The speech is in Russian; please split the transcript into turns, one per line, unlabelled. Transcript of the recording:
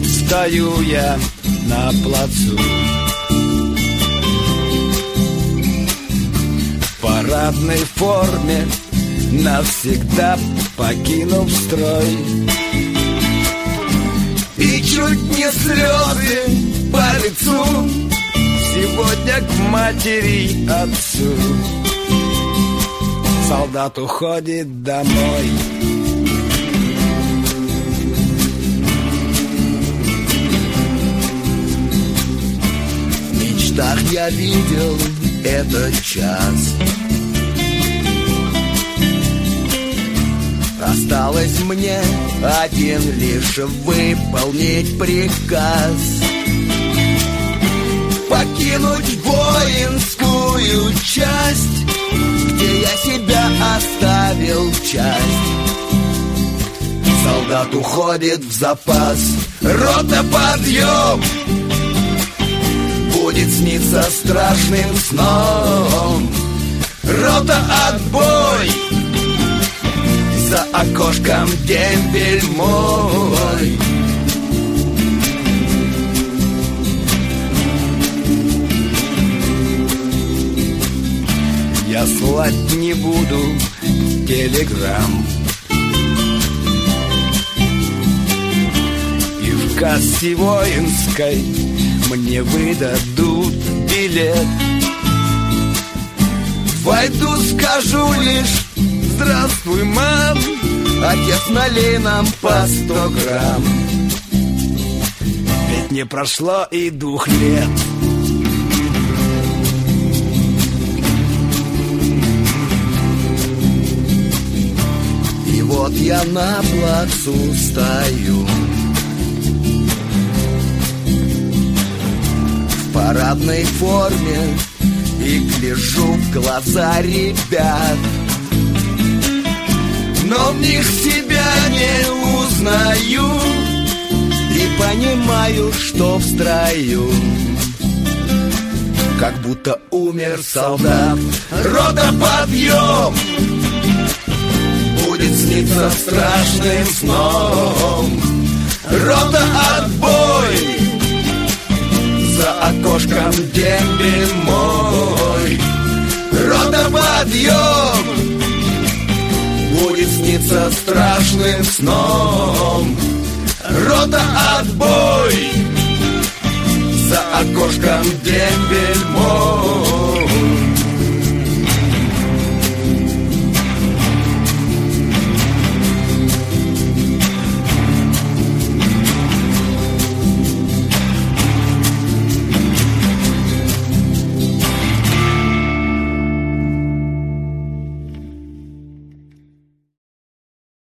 Вот стою я на плацу, в парадной форме, навсегда покинув строй. И чуть не слезы по лицу сегодня к матери и отцу. Солдат уходит домой. В мечтах я видел этот час. Осталось мне один лишь выполнить приказ. Покинуть воинскую часть, где я себя оставил часть. Солдат уходит в запас. Рота, подъем! Будет сниться страшным сном. Рота, отбой! За окошком дембель мой. Я слать не буду телеграмм, и в кассе воинской мне выдадут билет. Войду, скажу лишь: здравствуй, мам, отец, налей нам по 100 грамм. Ведь не прошло и 2 лет. И вот я на плацу стою, в парадной форме, и гляжу в глаза ребят. Но в них себя не узнаю и понимаю, что в строю как будто умер солдат. Рота, подъем! Будет сниться страшным сном. Рота, отбой! За окошком дембель мой. Рота, подъем! Будет сниться страшным сном. Рота, отбой! За окошком дембель мой.